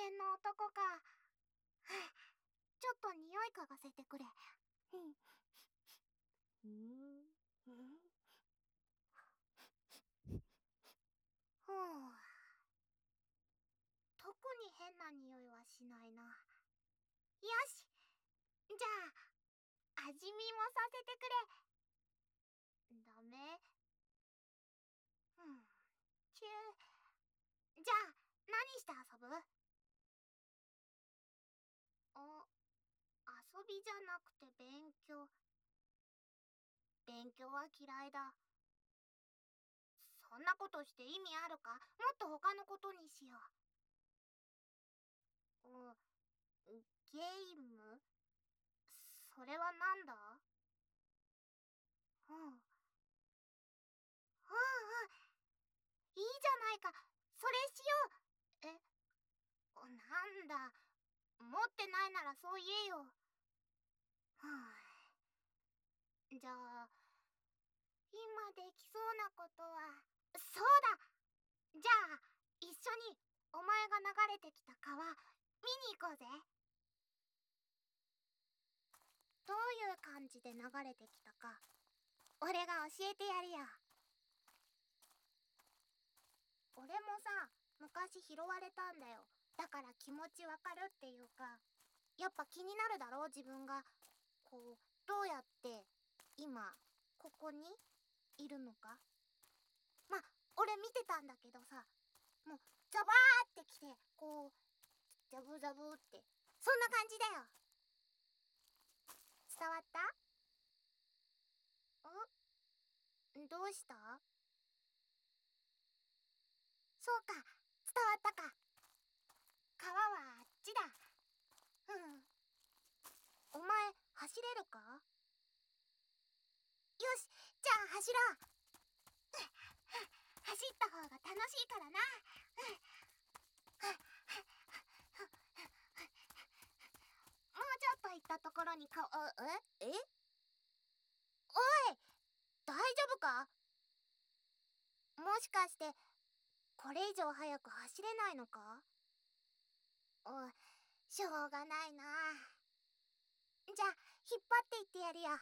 間の男か。ちょっと匂い嗅がせてくれ。ふう。特に変な匂いはしないな。よし、じゃあ味見もさせてくれ。ダメ？ちゅじゃあ何して遊ぶ？遊びじゃなくて勉強。勉強は嫌いだ。そんなことして意味あるか？もっと他のことにしよう。ゲーム？それはなんだ？いいじゃないか。それしよう。なんだ。持ってないならそう言えよ。じゃあ今できそうなことは、そうだ。じゃあ一緒にお前が流れてきた川見に行こうぜ。どういう感じで流れてきたか俺が教えてやるよ。俺もさ、昔拾われたんだよ。だから気持ちわかるっていうか、やっぱ気になるだろ自分が。こう、どうやって今ここにいるのか。ま、俺見てたんだけどさ、もうザバーってきて、こうザブザブって、そんな感じだよ。伝わった？どうした？そうか、伝わったか。川はあっちだ。お前走れるか？よし、じゃあ走ろう。走った方が楽しいからな。もうちょっと行ったところにおい、大丈夫か？もしかしてこれ以上早く走れないのか？しょうがないな。じゃあ引っ張っていってやるよ。よ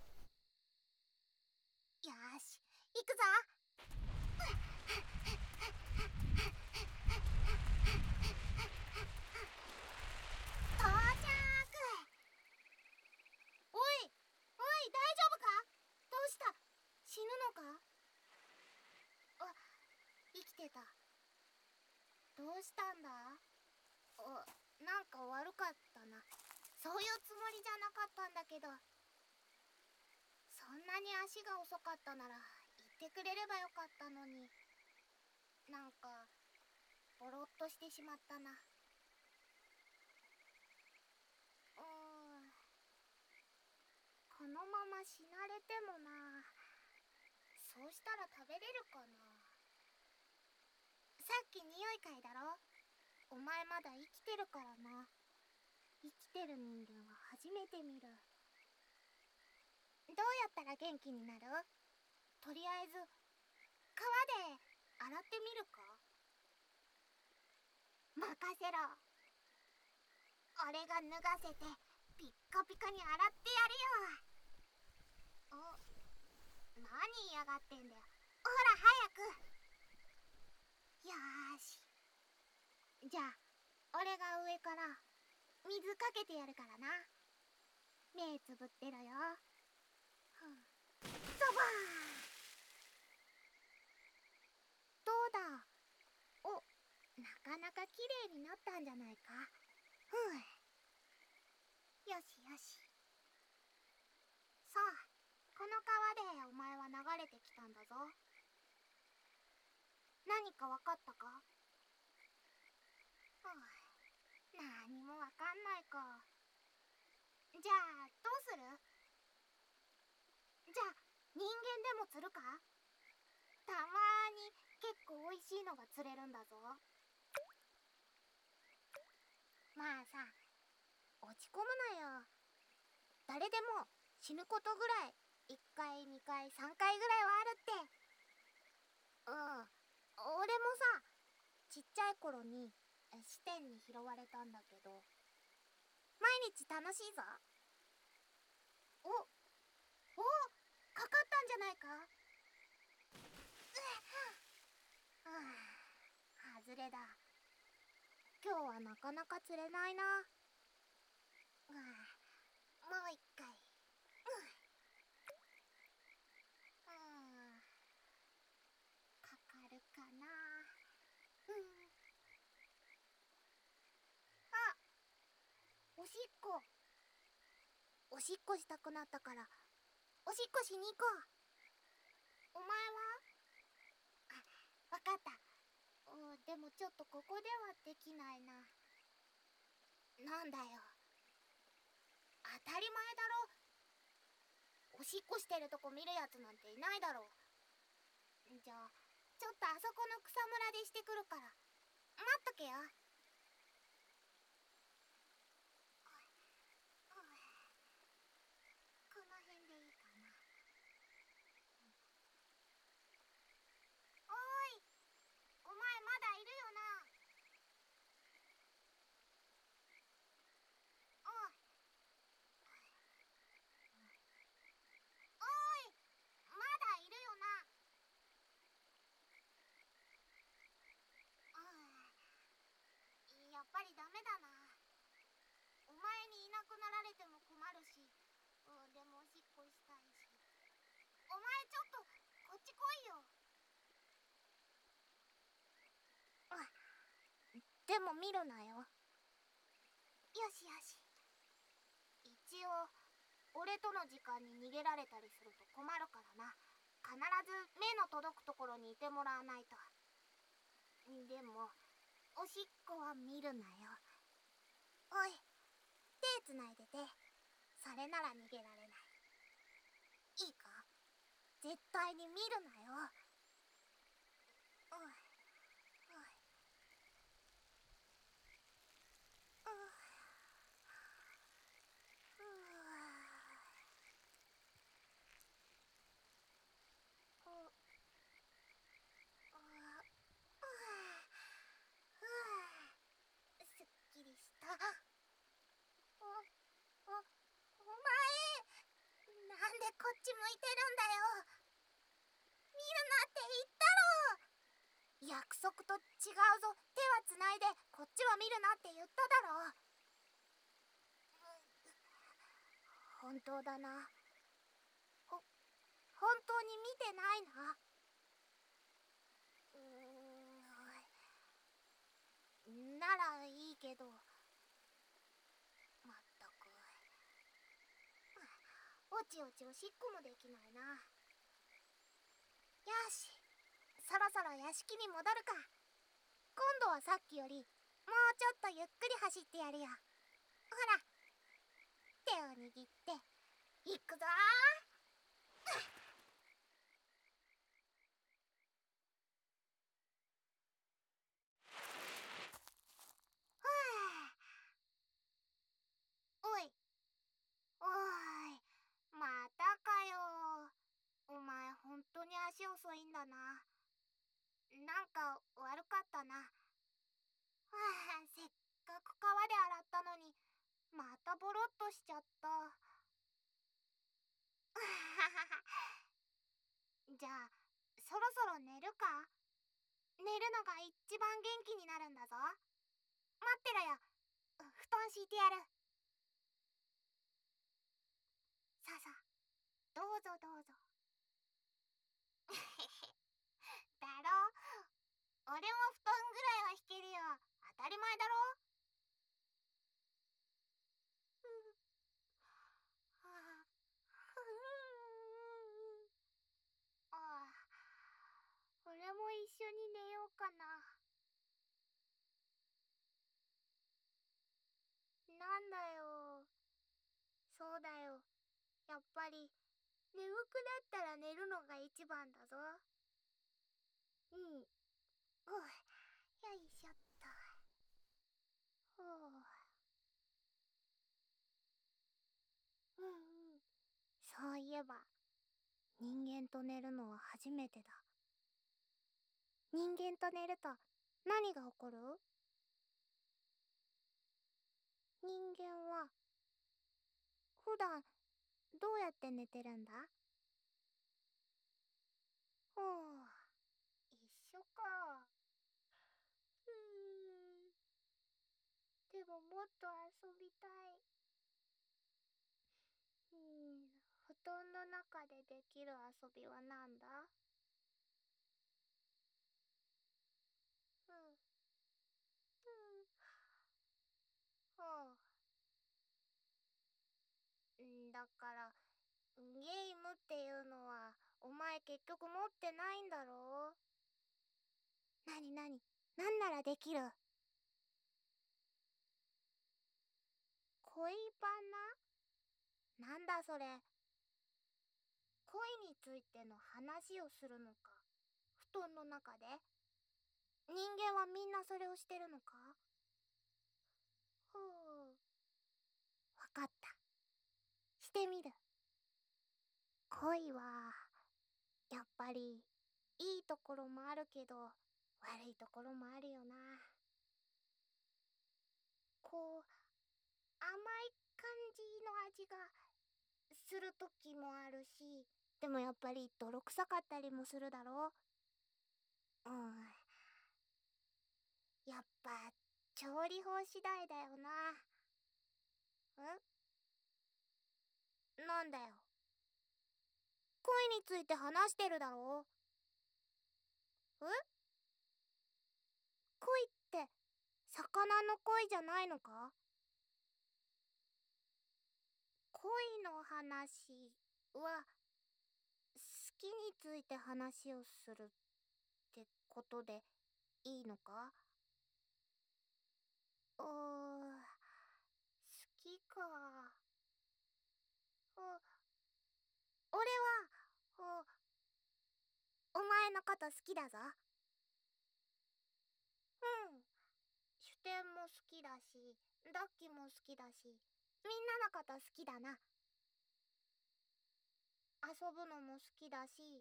し、行くぞ。到着。おい、大丈夫か？どうした？死ぬのか？生きてた。どうしたんだ？なんか悪かったな。そういうつもりじゃなかったんだけど。そんなに足が遅かったなら言ってくれればよかったのに。なんかボロっとしてしまったな。このまま死なれてもな。そうしたら食べれるかな。さっき匂い嗅いだろ。お前まだ生きてるからな。生きてる人間は初めて見る。どうやったら元気になる？とりあえず川で洗ってみるか？任せろ。俺が脱がせてピッカピカに洗ってやるよ。何嫌がってんだよ。ほら早く。よーし。じゃあ俺が上から水かけてやるからな。目つぶってろよ。ザバー。どうだ？なかなか綺麗になったんじゃないか。よしよし。さあ、この川でお前は流れてきたんだぞ。何かわかったか？何もわかんないか。じゃあどうする？じゃあ人間でも釣るか？たまに結構おいしいのが釣れるんだぞ。まあさ、落ち込むなよ。誰でも死ぬことぐらい1回2回3回ぐらいはあるって。俺もさ、ちっちゃい頃に視点に拾われたんだけど、毎日楽しいぞ。おかかったんじゃないか。外れだ。今日はなかなか釣れないな。もう一回。かかるかな。あ、おしっこ。おしっこしたくなったからおしっこしに行こう。お前は？わかった。でもちょっとここではできないな。なんだよ、当たり前だろ。おしっこしてるとこ見るやつなんていないだろう。じゃあちょっとあそこの草むらでしてくるから待っとけよ。この辺でいいかな。おーい、お前まだいるよな。おいまだいるよな。やっぱりダメだな。お前にいなくなられても困るし、でもおしっこしたいし。お前ちょっとこっち来いよ。でも見るなよ。よしよし。一応俺との時間に逃げられたりすると困るからな。必ず目の届くところにいてもらわないと。でもおしっこは見るなよ。おい、手つないでて。それなら逃げられない。いいか、絶対に見るなよ。おいおいすっきりした。お前なんでこっち向いてるんだよ。見るなって言ったろ。約束と違うぞ。手はつないでこっちは見るなって言っただろ。本当だな。本当に見てないな。ならいいけど。まったく。おちおちおしっこもできないな。よし、そろそろ屋敷に戻るか。今度はさっきよりもうちょっとゆっくり走ってやるよ。ほら、手を握って行くぞおいおい、またかよ。お前本当に足遅いんだな。なんか悪かったな。せっかく川で洗ったのにまたボロっとしちゃった。じゃあそろそろ寝るか。寝るのが一番元気になるんだぞ。待ってろよ、布団敷いてやる。さあさあ、どうぞどうぞ。だろ、俺も布団ぐらいは引けるよ。当たり前だろ。俺も一緒に寝ようかな。なんだよ。そうだよ。やっぱり眠くなったら寝るのが一番だぞ。うん。よいしょっと。そういえば人間と寝るのは初めてだ。人間と寝ると何が起こる？ 人間は普段どうやって寝てるんだ？ほう、一緒か。でももっと遊びたい。布団の中でできる遊びはなんだ？うん、うん、ほう。だから、ゲームっていうのは、お前結局持ってないんだろう？なになに、なんならできる？恋バナ？なんだそれ。恋についての話をするのか？布団の中で？人間はみんなそれをしてるのか？ほう。わかった。してみる。恋は、やっぱり、いいところもあるけど、悪いところもあるよな。こう、甘い感じの味がするときもあるし、でもやっぱり泥臭かったりもするだろう。やっぱ、調理法次第だよな。なんだよ。恋について話してるだろう。恋って、魚の恋じゃないのか？恋の話は、好きについて話をするってことでいいのか？好きか。俺は、お前のこと好きだぞ。うん。シュテンも好きだし、ダッキも好きだし、みんなのこと好きだな。遊ぶのも好きだし、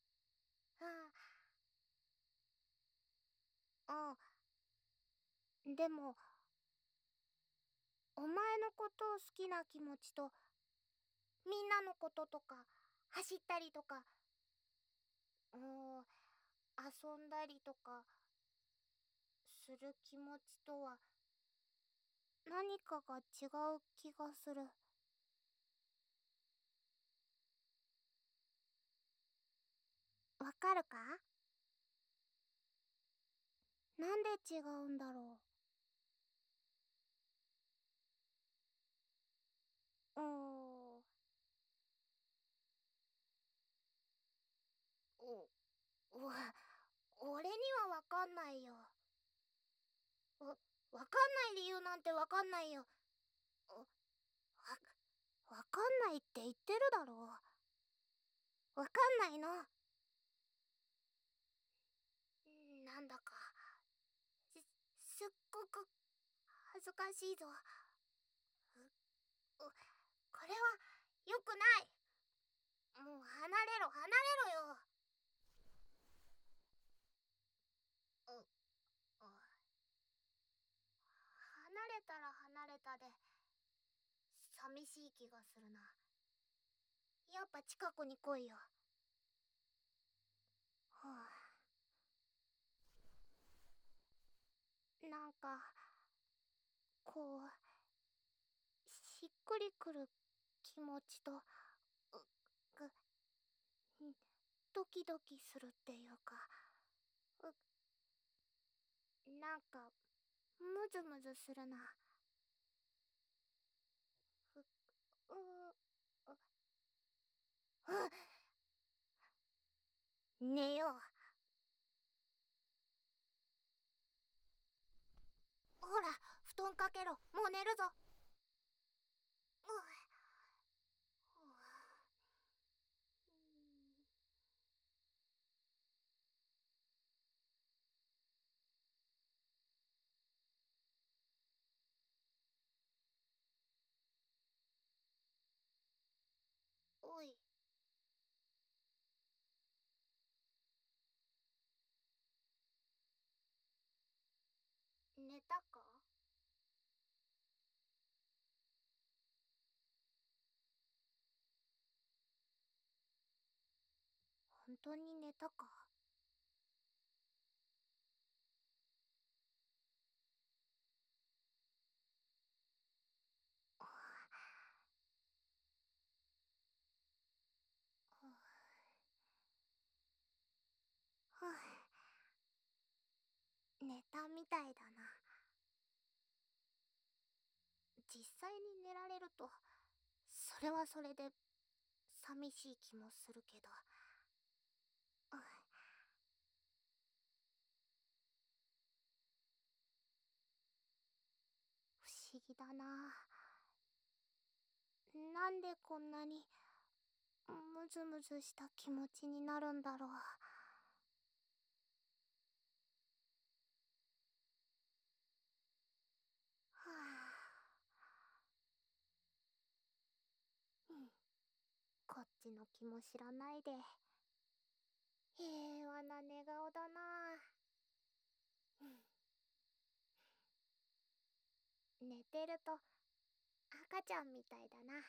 でも、お前のことを好きな気持ちと、みんなのこととか、走ったりとか、遊んだりとか、する気持ちとは、何かが違う気がする。わかるか？なんで違うんだろう。わ、俺にはわかんないよ。わかんない理由なんてわかんないよ。わかんないって言ってるだろう。わかんないの。なんだか、すっごく恥ずかしいぞ。これは良くない。もう離れろ、離れろよ。離れたら離れたで寂しい気がするな。やっぱ近くに来いよ。なんかこうしっくりくる気持ちとぐドキドキするっていうか、なんかムズムズするな。寝よう。ほら、布団かけろ。もう寝るぞ。おい。寝たか？ 本当に寝たか？寝たみたいだな。実際に寝られると、それはそれで寂しい気もするけど。不思議だな。なんでこんなにムズムズした気持ちになるんだろう。はあ、こっちの気も知らないで平和な寝顔だな。寝てると赤ちゃんみたいだな。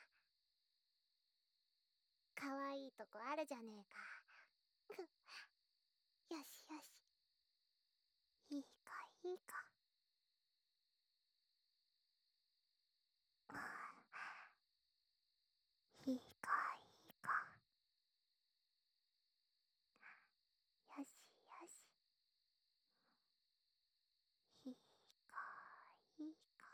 可愛いとこあるじゃねえか。よしよし、いいかいいか。いいかいいか。よしよし、いいかいいか。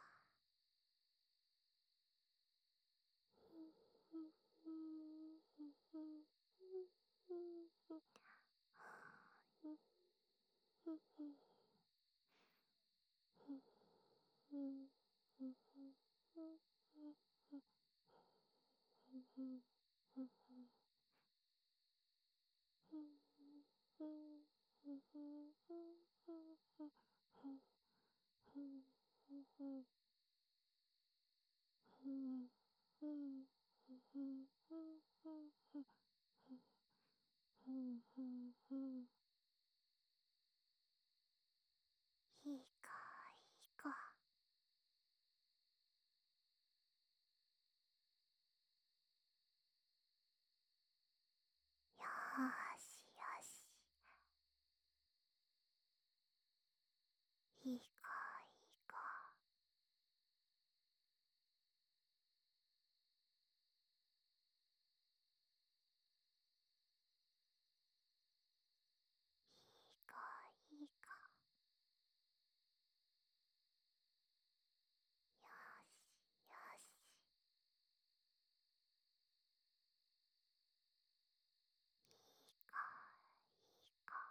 いいかいいか。よーしよし、いいかいいか。いいかいいか。よしよし、いいかいいか。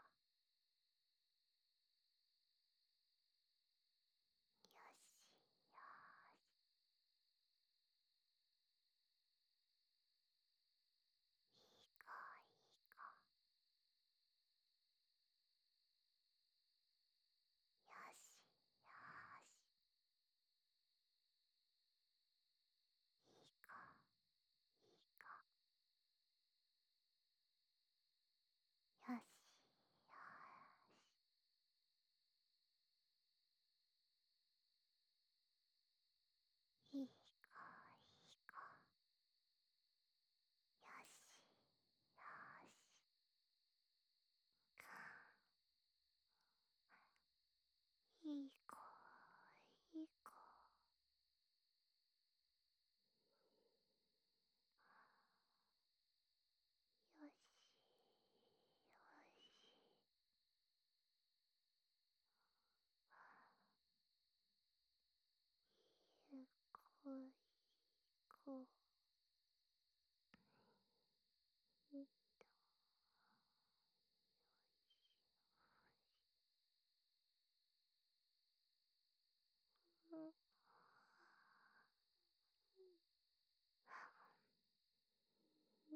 よしよし、いいかいいか。よしよし、いいかいいか。よしよし、いいかいいか。よしよし。いいかいいか。よしよし。ゆっくりこう。うん。